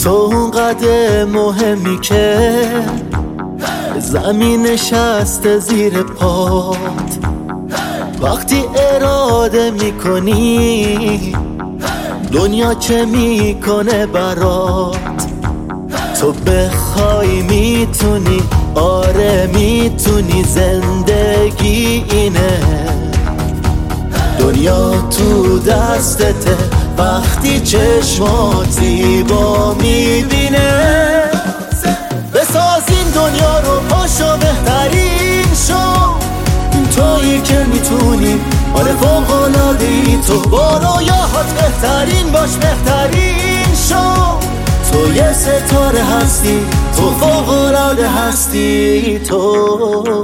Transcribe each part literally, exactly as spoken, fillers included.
تو اونقدر مهمی که زمین نشسته زیر پات. وقتی اراده میکنی دنیا چه میکنه برات. تو بخوای میتونی، آره میتونی، زندگی اینه. دنیا تو دستته وقتی چشمات زیبا میبینه. بساز این دنیا رو، پاشو بهترین شو. تویی که میتونی، آره فوق‌العاده‌ای. تو با رویاهات بهترین باش، بهترین شو. تو یه ستاره هستی، تو فوق‌العاده هستی. تو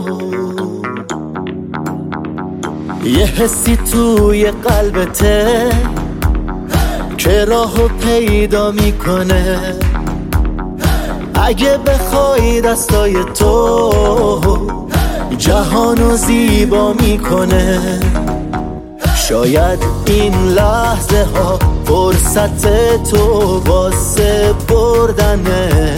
یه حسی توی قلبته که راهو پیدا میکنه. اگه بخوای دستای تو جهانو زیبا میکنه. شاید این لحظه ها فرصت تو واسه بردنه.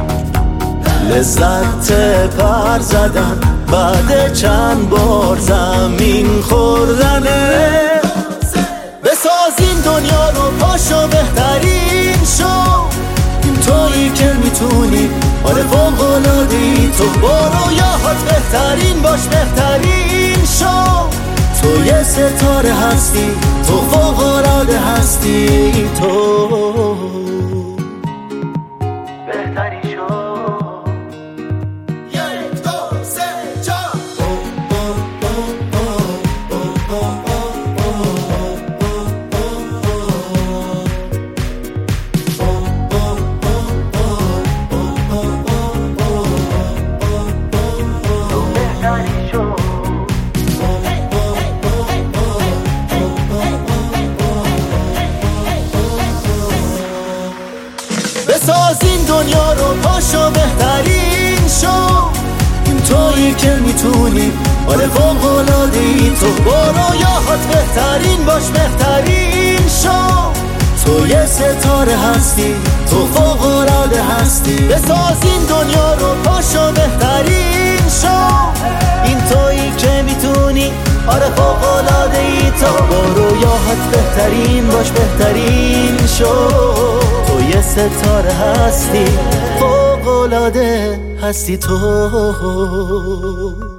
لذت پر زدن بعد چند بار زمین خوردنه. بساز این دنیا رو، پاشو بهترین شو. تویی که میتونی، آره فوق‌العاده‌ای. تو با رویاهات بهترین باش، بهترین شو. تو یه ستاره هستی، تو فوق‌العاده هستی. تو بهترین شو. یک دو سه چهار. بساز این دنیا رو، پاشو بهترین شو. تویی که میتونی، آره فوق‌العاده‌ای. تو با رویاهات بهترین باش، بهترین شو. تو یه ستاره هستی، تو فوق‌العاده هستی. بساز این دنیا رو، پاشو بهترین شو. این تویی که میتونی، آره فوق‌العاده‌ای. تو با رویاهات بهترین باش، بهترین شو. یه ستاره هستی، فوق‌العاده هستی تو.